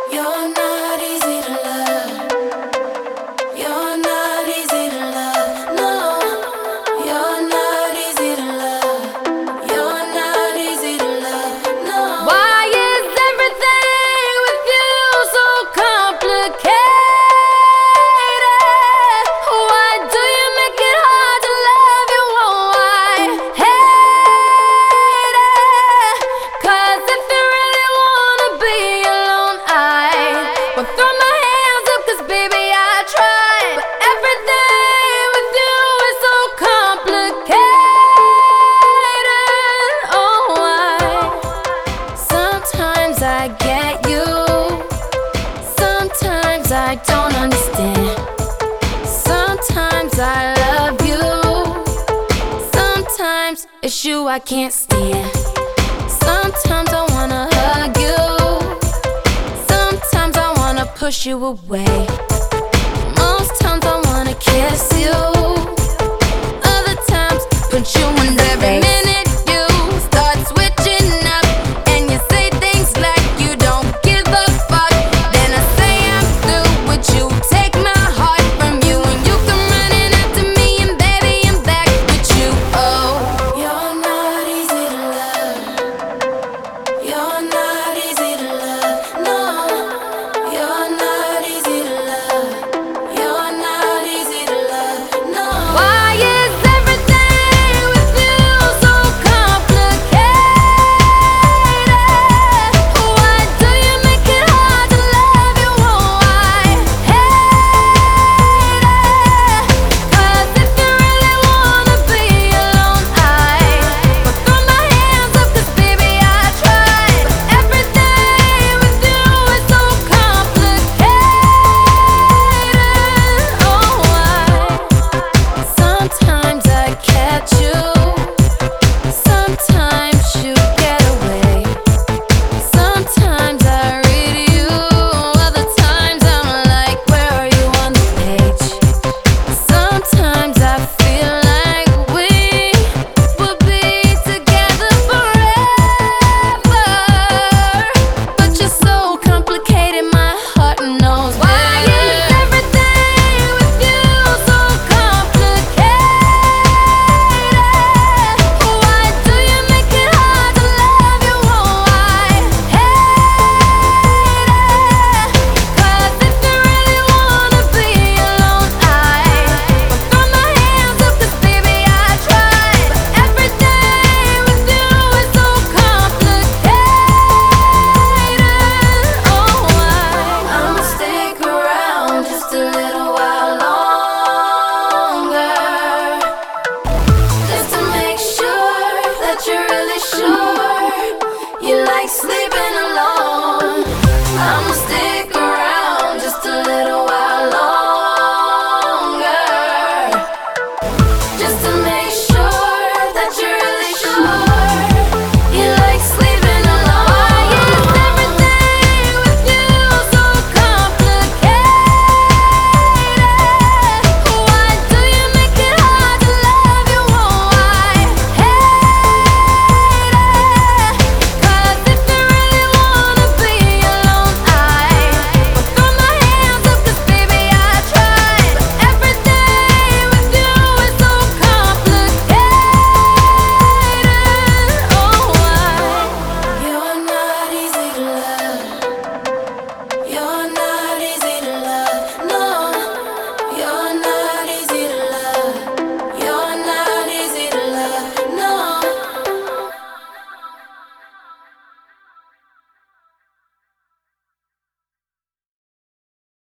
You're not easy to love. You're not easy to love. No, you're not easy to love. You're not easy to love. No. Why is everything with you so complicated? Why do you make it hard to love you? Oh, I hate it. 'Cause if you really wanna be alone, I will throw my hands up, 'cause baby I tried. But everything with you is so complicated. Oh, sometimes I get you, sometimes I don't understand. Sometimes I love you, sometimes it's you I can't stand. Sometimes I wanna hug you, sometimes I wanna push you away. Most times I wanna kiss you, other times put you in every